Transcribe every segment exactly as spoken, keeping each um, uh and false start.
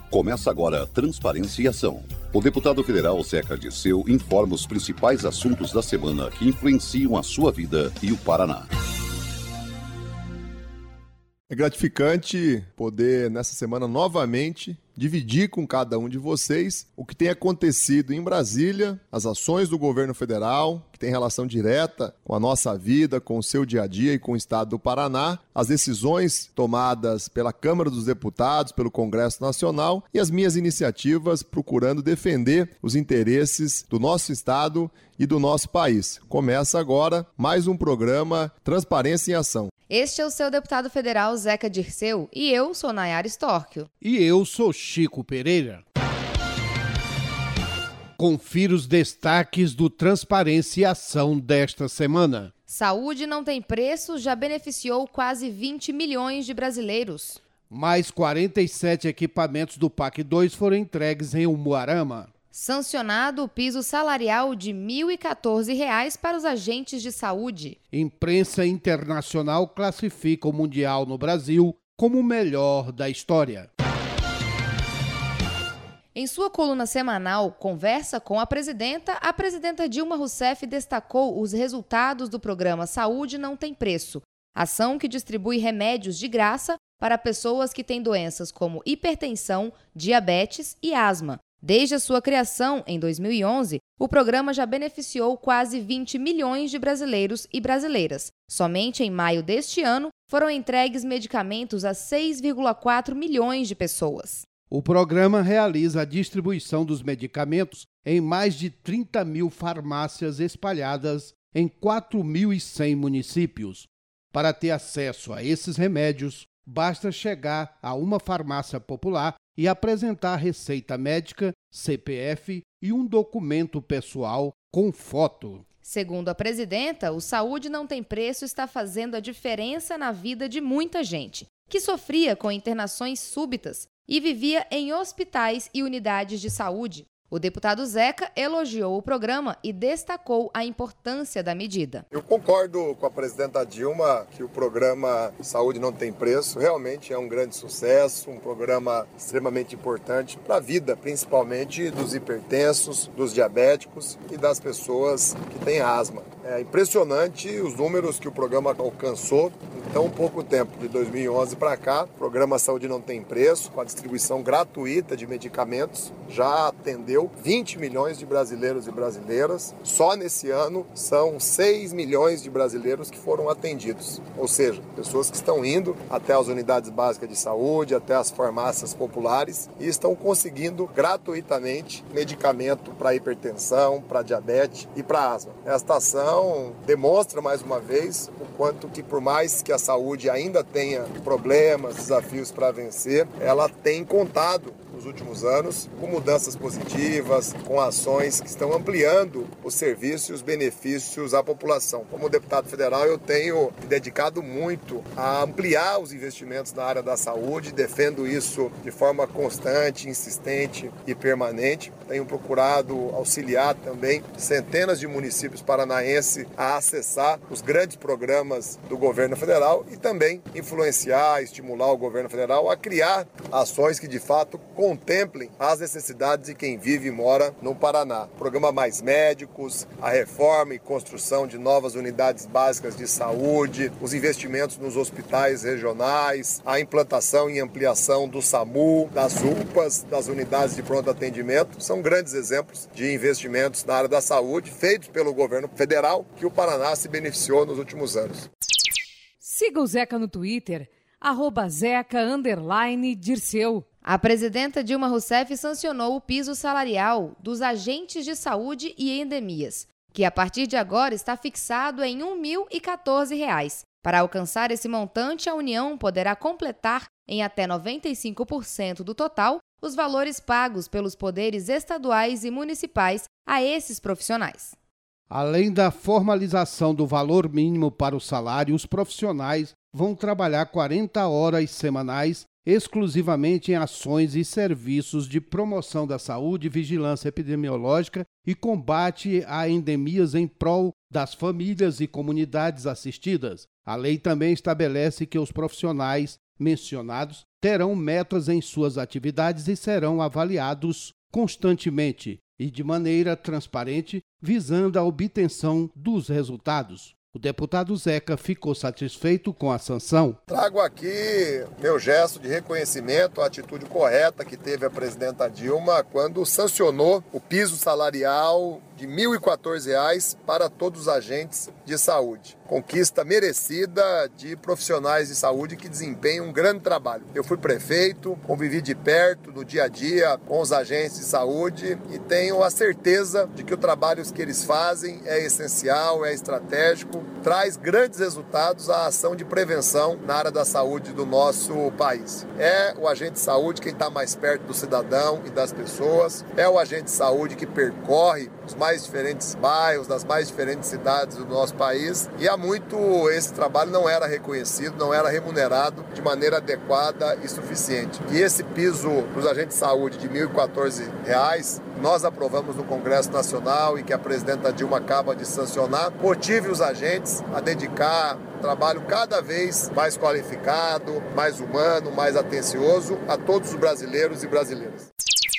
Começa agora Transparência e Ação. O deputado federal Zeca Dirceu informa os principais assuntos da semana que influenciam a sua vida e o Paraná. É gratificante poder, nessa semana, novamente, dividir com cada um de vocês o que tem acontecido em Brasília, as ações do governo federal, que tem relação direta com a nossa vida, com o seu dia a dia e com o estado do Paraná, as decisões tomadas pela Câmara dos Deputados, pelo Congresso Nacional e as minhas iniciativas procurando defender os interesses do nosso estado e do nosso país. Começa agora mais um programa Transparência em Ação. Este é o seu deputado federal Zeca Dirceu e eu sou Nayara Storchio. E eu sou Chico Pereira. Confira os destaques do Transparência e Ação desta semana. Saúde não tem preço já beneficiou quase vinte milhões de brasileiros. Mais quarenta e sete equipamentos do P A C dois foram entregues em Umuarama. Sancionado o piso salarial de mil e quatorze reais para os agentes de saúde. Imprensa internacional classifica o Mundial no Brasil como o melhor da história. Em sua coluna semanal, Conversa com a Presidenta, a presidenta Dilma Rousseff destacou os resultados do programa Saúde Não Tem Preço, ação que distribui remédios de graça para pessoas que têm doenças como hipertensão, diabetes e asma. Desde a sua criação, em dois mil e onze, o programa já beneficiou quase vinte milhões de brasileiros e brasileiras. Somente em maio deste ano, foram entregues medicamentos a seis vírgula quatro milhões de pessoas. O programa realiza a distribuição dos medicamentos em mais de trinta mil farmácias espalhadas em quatro mil e cem municípios. Para ter acesso a esses remédios, basta chegar a uma farmácia popular e apresentar receita médica, C P F e um documento pessoal com foto. Segundo a presidenta, o Saúde Não Tem Preço está fazendo a diferença na vida de muita gente, que sofria com internações súbitas e vivia em hospitais e unidades de saúde. O deputado Zeca elogiou o programa e destacou a importância da medida. Eu concordo com a presidenta Dilma que o programa Saúde Não Tem Preço realmente é um grande sucesso, um programa extremamente importante para a vida, principalmente dos hipertensos, dos diabéticos e das pessoas que têm asma. É impressionante os números que o programa alcançou em tão pouco tempo, de dois mil e onze para cá. O programa Saúde Não Tem Preço, com a distribuição gratuita de medicamentos, já atendeu vinte milhões de brasileiros e brasileiras. Só nesse ano são seis milhões de brasileiros que foram atendidos. Ou seja, pessoas que estão indo até as unidades básicas de saúde, até as farmácias populares e estão conseguindo gratuitamente medicamento para hipertensão, para diabetes e para asma. Esta ação demonstra mais uma vez o quanto que, por mais que a saúde ainda tenha problemas, desafios para vencer, ela tem contado nos últimos anos com mudanças positivas, com ações que estão ampliando os serviços e os benefícios à população. Como deputado federal, eu tenho me dedicado muito a ampliar os investimentos na área da saúde, defendo isso de forma constante, insistente e permanente. Tenho procurado auxiliar também centenas de municípios paranaenses a acessar os grandes programas do governo federal e também influenciar, estimular o governo federal a criar ações que de fato contemplem as necessidades de quem vive e mora no Paraná. O programa Mais Médicos, a reforma e construção de novas unidades básicas de saúde, os investimentos nos hospitais regionais, a implantação e ampliação do SAMU, das U P As, das unidades de pronto atendimento, são grandes exemplos de investimentos na área da saúde feitos pelo governo federal que o Paraná se beneficiou nos últimos anos. Siga o Zeca no Twitter, arroba Zeca underline Dirceu. A presidenta Dilma Rousseff sancionou o piso salarial dos agentes de saúde e endemias, que a partir de agora está fixado em mil e quatorze reais. Para alcançar esse montante, a União poderá completar em até noventa e cinco por cento do total os valores pagos pelos poderes estaduais e municipais a esses profissionais. Além da formalização do valor mínimo para o salário, os profissionais vão trabalhar quarenta horas semanais exclusivamente em ações e serviços de promoção da saúde, vigilância epidemiológica e combate a endemias em prol das famílias e comunidades assistidas. A lei também estabelece que os profissionais mencionados terão metas em suas atividades e serão avaliados constantemente e de maneira transparente, visando a obtenção dos resultados. O deputado Zeca ficou satisfeito com a sanção. Trago aqui meu gesto de reconhecimento à atitude correta que teve a presidenta Dilma quando sancionou o piso salarial de mil e quatorze reais para todos os agentes de saúde. Conquista merecida de profissionais de saúde que desempenham um grande trabalho. Eu fui prefeito, convivi de perto, no dia a dia, com os agentes de saúde e tenho a certeza de que o trabalho que eles fazem é essencial, é estratégico, traz grandes resultados à ação de prevenção na área da saúde do nosso país. É o agente de saúde quem está mais perto do cidadão e das pessoas, é o agente de saúde que percorre os mais diferentes bairros, das mais diferentes cidades do nosso país, e há muito esse trabalho não era reconhecido, não era remunerado de maneira adequada e suficiente. E esse piso para os agentes de saúde de mil e quatorze reais, nós aprovamos no Congresso Nacional e que a presidenta Dilma acaba de sancionar, motive os agentes a dedicar um trabalho cada vez mais qualificado, mais humano, mais atencioso a todos os brasileiros e brasileiras.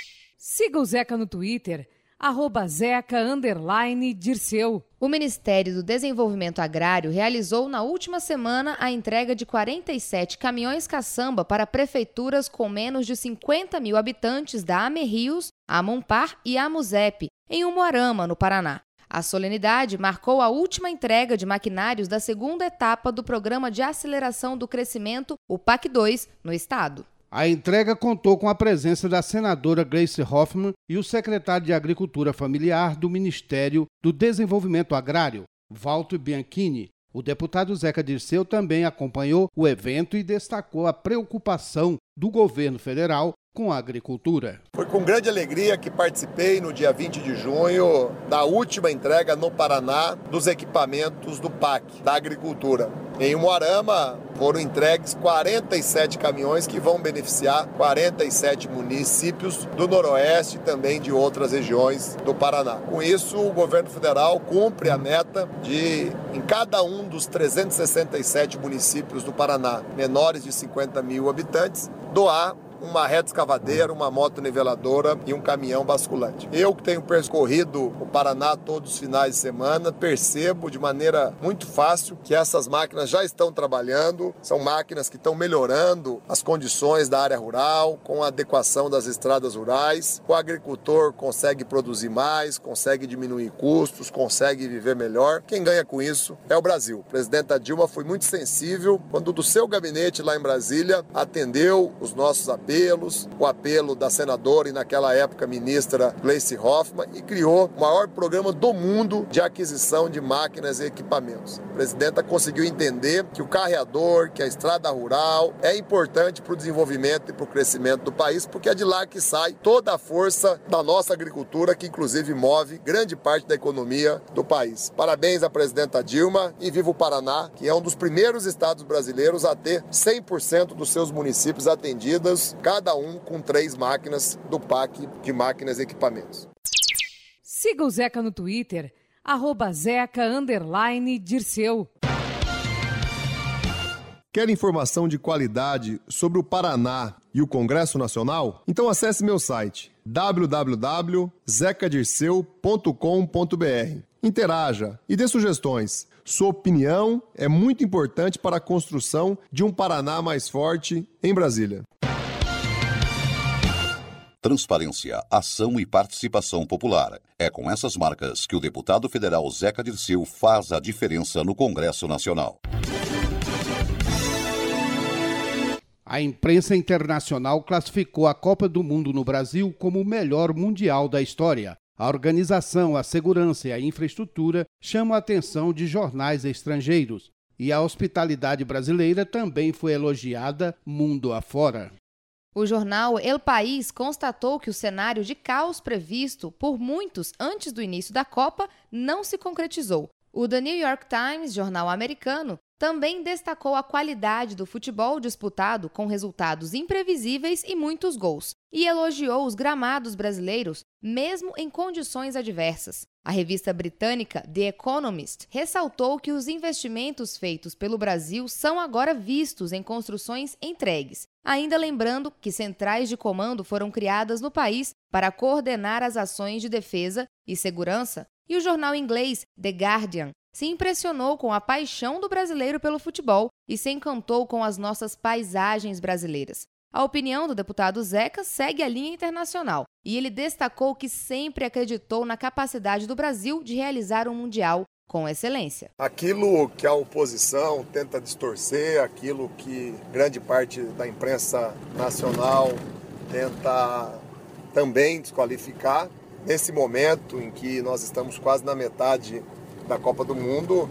Siga o Zeca no Twitter, arroba Zeca underline Dirceu. O Ministério do Desenvolvimento Agrário realizou na última semana a entrega de quarenta e sete caminhões caçamba para prefeituras com menos de cinquenta mil habitantes da Amerrios, Amompar e Amuzep, em Umuarama, no Paraná. A solenidade marcou a última entrega de maquinários da segunda etapa do Programa de Aceleração do Crescimento, o P A C dois, no estado. A entrega contou com a presença da senadora Gleice Hoffmann e o secretário de Agricultura Familiar do Ministério do Desenvolvimento Agrário, Walter Bianchini. O deputado Zeca Dirceu também acompanhou o evento e destacou a preocupação do governo federal com a agricultura. Foi com grande alegria que participei no dia vinte de junho da última entrega no Paraná dos equipamentos do P A C, da agricultura. Em Umuarama foram entregues quarenta e sete caminhões que vão beneficiar quarenta e sete municípios do Noroeste e também de outras regiões do Paraná. Com isso, o governo federal cumpre a meta de, em cada um dos trezentos e sessenta e sete municípios do Paraná, menores de cinquenta mil habitantes, doar uma reta escavadeira, uma moto niveladora e um caminhão basculante. Eu que tenho percorrido o Paraná todos os finais de semana, percebo de maneira muito fácil que essas máquinas já estão trabalhando, são máquinas que estão melhorando as condições da área rural, com a adequação das estradas rurais. O agricultor consegue produzir mais, consegue diminuir custos, consegue viver melhor. Quem ganha com isso é o Brasil. A presidenta Dilma foi muito sensível quando do seu gabinete lá em Brasília atendeu os nossos apelos, o apelo da senadora e naquela época ministra Gleice Hoffmann e criou o maior programa do mundo de aquisição de máquinas e equipamentos. A presidenta conseguiu entender que o carreador, que a estrada rural é importante para o desenvolvimento e para o crescimento do país, porque é de lá que sai toda a força da nossa agricultura, que inclusive move grande parte da economia do país. Parabéns à presidenta Dilma e viva o Paraná, que é um dos primeiros estados brasileiros a ter cem por cento dos seus municípios atendidos, cada um com três máquinas do P A C de máquinas e equipamentos. Siga o Zeca no Twitter, arroba Zeca underline Dirceu. Quer informação de qualidade sobre o Paraná e o Congresso Nacional? Então acesse meu site w w w ponto zeca dirceu ponto com ponto b r. Interaja e dê sugestões. Sua opinião é muito importante para a construção de um Paraná mais forte em Brasília. Transparência, ação e participação popular. É com essas marcas que o deputado federal Zeca Dirceu faz a diferença no Congresso Nacional. A imprensa internacional classificou a Copa do Mundo no Brasil como o melhor mundial da história. A organização, a segurança e a infraestrutura chamam a atenção de jornais estrangeiros. E a hospitalidade brasileira também foi elogiada mundo afora. O jornal El País constatou que o cenário de caos previsto por muitos antes do início da Copa não se concretizou. O The New York Times, jornal americano, também destacou a qualidade do futebol disputado com resultados imprevisíveis e muitos gols, e elogiou os gramados brasileiros, mesmo em condições adversas. A revista britânica The Economist ressaltou que os investimentos feitos pelo Brasil são agora vistos em construções entregues, ainda lembrando que centrais de comando foram criadas no país para coordenar as ações de defesa e segurança, e o jornal inglês The Guardian se impressionou com a paixão do brasileiro pelo futebol e se encantou com as nossas paisagens brasileiras. A opinião do deputado Zeca segue a linha internacional e ele destacou que sempre acreditou na capacidade do Brasil de realizar um Mundial com excelência. Aquilo que a oposição tenta distorcer, aquilo que grande parte da imprensa nacional tenta também desqualificar, nesse momento em que nós estamos quase na metade da Copa do Mundo,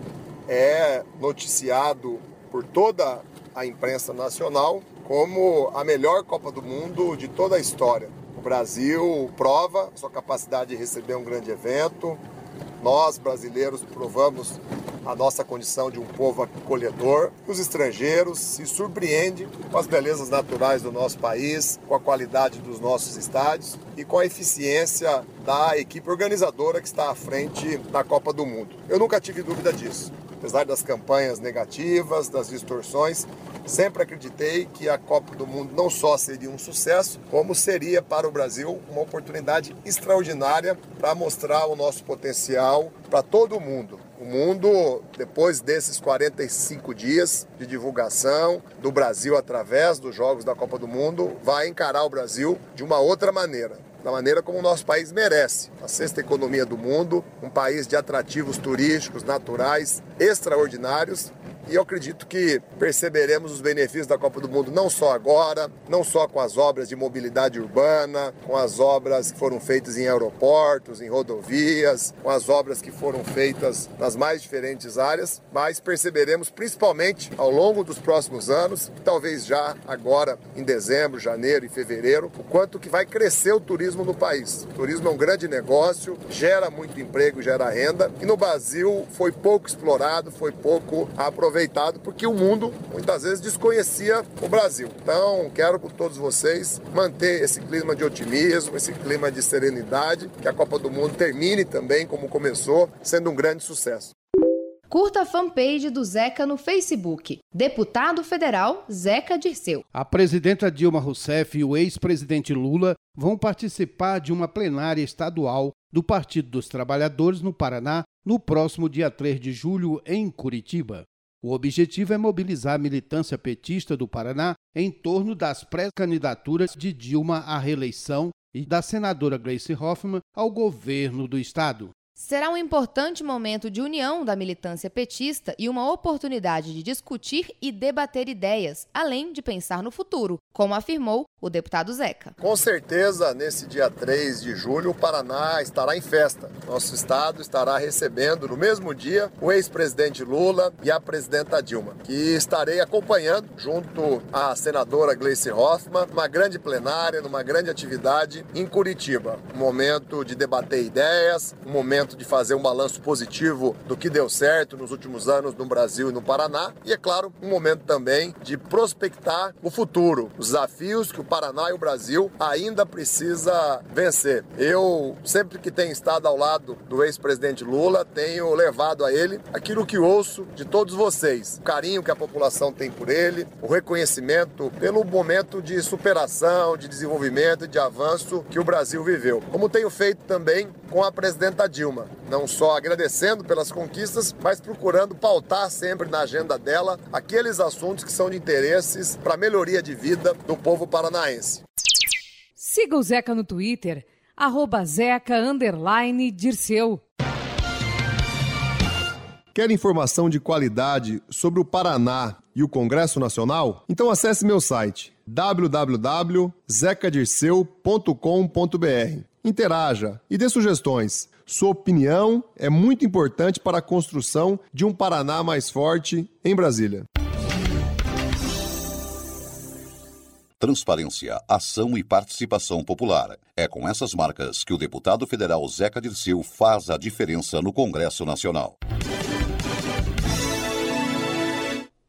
é noticiado por toda a imprensa nacional como a melhor Copa do Mundo de toda a história. O Brasil prova sua capacidade de receber um grande evento. Nós, brasileiros, provamos a nossa condição de um povo acolhedor. Os estrangeiros se surpreendem com as belezas naturais do nosso país, com a qualidade dos nossos estádios e com a eficiência da equipe organizadora que está à frente da Copa do Mundo. Eu nunca tive dúvida disso. Apesar das campanhas negativas, das distorções, sempre acreditei que a Copa do Mundo não só seria um sucesso, como seria para o Brasil uma oportunidade extraordinária para mostrar o nosso potencial para todo o mundo. O mundo, depois desses quarenta e cinco dias de divulgação do Brasil através dos Jogos da Copa do Mundo, vai encarar o Brasil de uma outra maneira. Da maneira como o nosso país merece. A sexta economia do mundo, um país de atrativos turísticos, naturais, extraordinários. E eu acredito que perceberemos os benefícios da Copa do Mundo não só agora, não só com as obras de mobilidade urbana, com as obras que foram feitas em aeroportos, em rodovias, com as obras que foram feitas nas mais diferentes áreas, mas perceberemos principalmente ao longo dos próximos anos, talvez já agora em dezembro, janeiro e fevereiro, o quanto que vai crescer o turismo no país. O turismo é um grande negócio, gera muito emprego, gera renda, e no Brasil foi pouco explorado, foi pouco aproveitado, porque o mundo muitas vezes desconhecia o Brasil. Então, quero com todos vocês manter esse clima de otimismo, esse clima de serenidade, que a Copa do Mundo termine também como começou, sendo um grande sucesso. Curta a fanpage do Zeca no Facebook. Deputado Federal Zeca Dirceu. A presidenta Dilma Rousseff e o ex-presidente Lula vão participar de uma plenária estadual do Partido dos Trabalhadores no Paraná no próximo dia três de julho em Curitiba. O objetivo é mobilizar a militância petista do Paraná em torno das pré-candidaturas de Dilma à reeleição e da senadora Gleice Hoffmann ao governo do estado. Será um importante momento de união da militância petista e uma oportunidade de discutir e debater ideias, além de pensar no futuro, como afirmou o deputado Zeca. Com certeza, nesse dia três de julho, o Paraná estará em festa. Nosso estado estará recebendo, no mesmo dia, o ex-presidente Lula e a presidenta Dilma, que estarei acompanhando, junto à senadora Gleice Hoffmann, uma grande plenária, numa grande atividade em Curitiba. Um momento de debater ideias, um momento de fazer um balanço positivo do que deu certo nos últimos anos no Brasil e no Paraná. E, é claro, um momento também de prospectar o futuro, os desafios que o Paraná e o Brasil ainda precisa vencer. Eu, sempre que tenho estado ao lado do ex-presidente Lula, tenho levado a ele aquilo que ouço de todos vocês. O carinho que a população tem por ele, o reconhecimento pelo momento de superação, de desenvolvimento e de avanço que o Brasil viveu. Como tenho feito também com a presidenta Dilma, não só agradecendo pelas conquistas, mas procurando pautar sempre na agenda dela aqueles assuntos que são de interesses para a melhoria de vida do povo paranaense. Siga o Zeca no Twitter, arroba Zeca underline Dirceu. Quer informação de qualidade sobre o Paraná e o Congresso Nacional? Então acesse meu site w w w ponto zeca dirceu ponto com ponto b r. Interaja e dê sugestões. Sua opinião é muito importante para a construção de um Paraná mais forte em Brasília. Transparência, ação e participação popular. É com essas marcas que o deputado federal Zeca Dirceu faz a diferença no Congresso Nacional.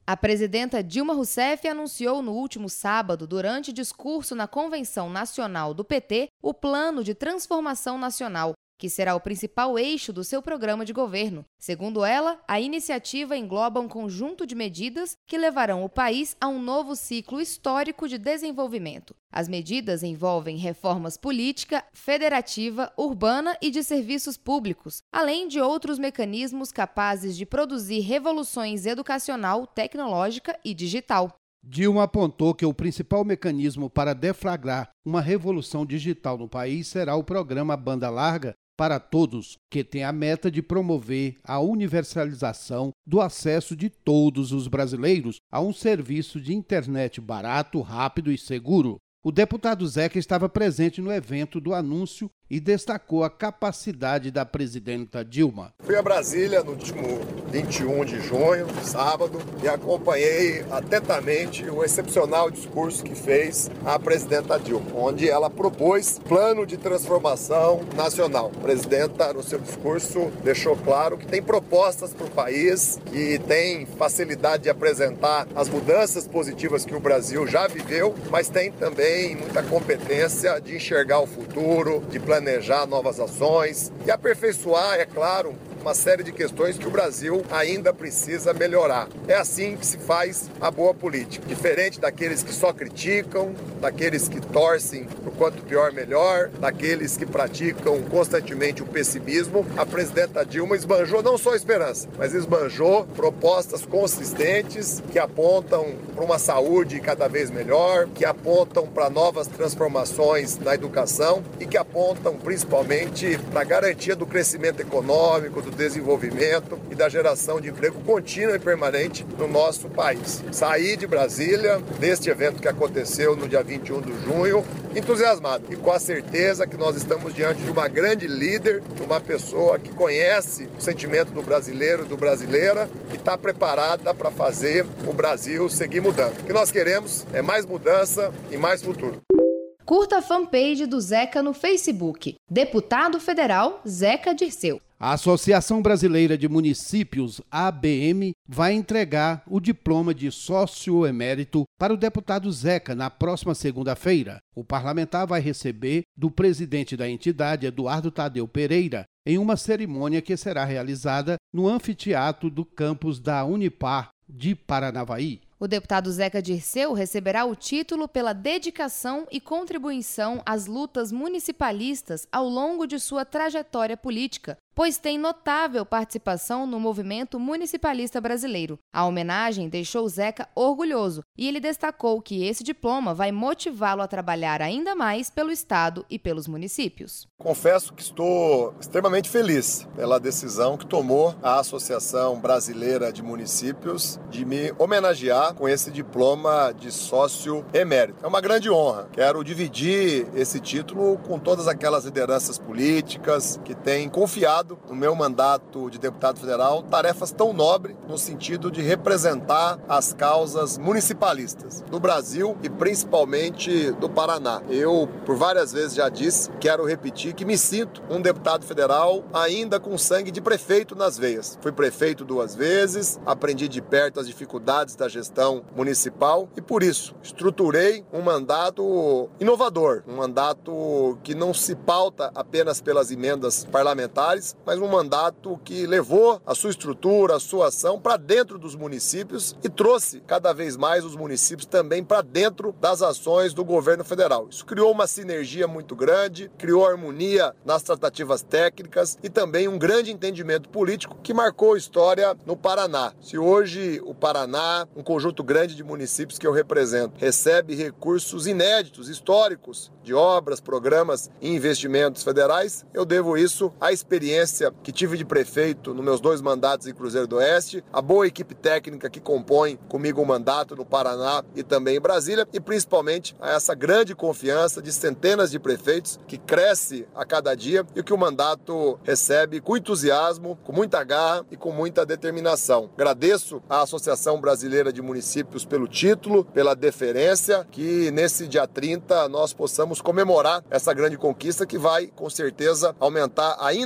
A presidenta Dilma Rousseff anunciou no último sábado, durante discurso na Convenção Nacional do P T, o Plano de Transformação Nacional, que será o principal eixo do seu programa de governo. Segundo ela, a iniciativa engloba um conjunto de medidas que levarão o país a um novo ciclo histórico de desenvolvimento. As medidas envolvem reformas política, federativa, urbana e de serviços públicos, além de outros mecanismos capazes de produzir revoluções educacional, tecnológica e digital. Dilma apontou que o principal mecanismo para deflagrar uma revolução digital no país será o programa Banda Larga para Todos, que tem a meta de promover a universalização do acesso de todos os brasileiros a um serviço de internet barato, rápido e seguro. O deputado Zeca estava presente no evento do anúncio e destacou a capacidade da presidenta Dilma. Fui a Brasília no último vinte e um de junho, sábado, e acompanhei atentamente o excepcional discurso que fez a presidenta Dilma, onde ela propôs plano de transformação nacional. A presidenta, no seu discurso, deixou claro que tem propostas para o país, que tem facilidade de apresentar as mudanças positivas que o Brasil já viveu, mas tem também muita competência de enxergar o futuro, de planejar novas ações e aperfeiçoar, é claro, uma série de questões que o Brasil ainda precisa melhorar. É assim que se faz a boa política. Diferente daqueles que só criticam, daqueles que torcem o quanto pior melhor, daqueles que praticam constantemente o pessimismo, a presidenta Dilma esbanjou não só esperança, mas esbanjou propostas consistentes que apontam para uma saúde cada vez melhor, que apontam para novas transformações na educação e que apontam principalmente para a garantia do crescimento econômico, do desenvolvimento e da geração de emprego contínua e permanente no nosso país. Saí de Brasília, deste evento que aconteceu no dia vinte e um de junho, entusiasmado e com a certeza que nós estamos diante de uma grande líder, de uma pessoa que conhece o sentimento do brasileiro e do brasileira e está preparada para fazer o Brasil seguir mudando. O que nós queremos é mais mudança e mais futuro. Curta a fanpage do Zeca no Facebook. Deputado Federal Zeca Dirceu. A Associação Brasileira de Municípios, A B M, vai entregar o diploma de sócio emérito para o deputado Zeca na próxima segunda-feira. O parlamentar vai receber do presidente da entidade, Eduardo Tadeu Pereira, em uma cerimônia que será realizada no anfiteatro do campus da Unipar de Paranavaí. O deputado Zeca Dirceu receberá o título pela dedicação e contribuição às lutas municipalistas ao longo de sua trajetória política, pois tem notável participação no movimento municipalista brasileiro. A homenagem deixou Zeca orgulhoso e ele destacou que esse diploma vai motivá-lo a trabalhar ainda mais pelo Estado e pelos municípios. Confesso que estou extremamente feliz pela decisão que tomou a Associação Brasileira de Municípios de me homenagear com esse diploma de sócio emérito. É uma grande honra. Quero dividir esse título com todas aquelas lideranças políticas que têm confiado no meu mandato de deputado federal tarefas tão nobres no sentido de representar as causas municipalistas do Brasil e principalmente do Paraná. Eu, por várias vezes já disse, quero repetir que me sinto um deputado federal ainda com sangue de prefeito nas veias. Fui prefeito duas vezes, aprendi de perto as dificuldades da gestão municipal e por isso estruturei um mandato inovador, um mandato que não se pauta apenas pelas emendas parlamentares, mas um mandato que levou a sua estrutura, a sua ação para dentro dos municípios e trouxe cada vez mais os municípios também para dentro das ações do governo federal. Isso criou uma sinergia muito grande, criou harmonia nas tratativas técnicas e também um grande entendimento político que marcou história no Paraná. Se hoje o Paraná, um conjunto grande de municípios que eu represento, recebe recursos inéditos, históricos, de obras, programas e investimentos federais, eu devo isso à experiência que tive de prefeito nos meus dois mandatos em Cruzeiro do Oeste, a boa equipe técnica que compõe comigo o mandato no Paraná e também em Brasília, e principalmente a essa grande confiança de centenas de prefeitos que cresce a cada dia e que o mandato recebe com entusiasmo, com muita garra e com muita determinação. Agradeço à Associação Brasileira de Municípios pelo título, pela deferência, que nesse dia trinta nós possamos comemorar essa grande conquista que vai, com certeza, aumentar ainda mais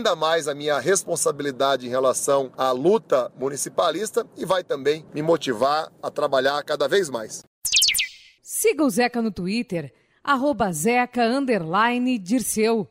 mais a minha responsabilidade em relação à luta municipalista e vai também me motivar a trabalhar cada vez mais. Siga o Zeca no Twitter, arroba Zeca underline Dirceu.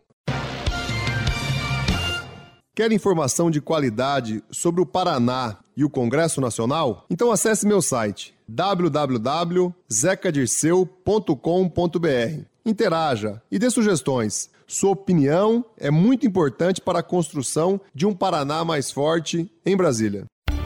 Quer informação de qualidade sobre o Paraná e o Congresso Nacional? Então acesse meu site w w w ponto zeca dirceu ponto com ponto b r. Interaja e dê sugestões. Sua opinião é muito importante para a construção de um Paraná mais forte em Brasília.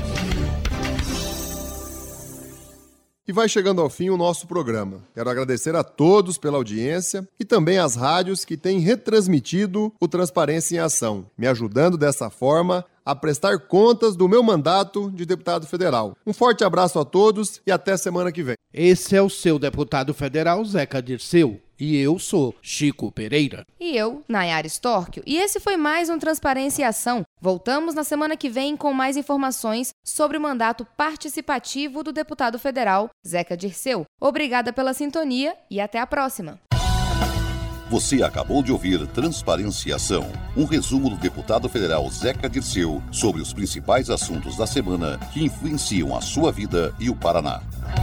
E vai chegando ao fim o nosso programa. Quero agradecer a todos pela audiência e também às rádios que têm retransmitido o Transparência em Ação, me ajudando dessa forma a prestar contas do meu mandato de deputado federal. Um forte abraço a todos e até semana que vem. Esse é o seu deputado federal, Zeca Dirceu. E eu sou Chico Pereira. E eu, Nayara Storchio. E esse foi mais um Transparência e Ação. Voltamos na semana que vem com mais informações sobre o mandato participativo do deputado federal Zeca Dirceu. Obrigada pela sintonia e até a próxima. Você acabou de ouvir Transparência e Ação, um resumo do deputado federal Zeca Dirceu sobre os principais assuntos da semana que influenciam a sua vida e o Paraná.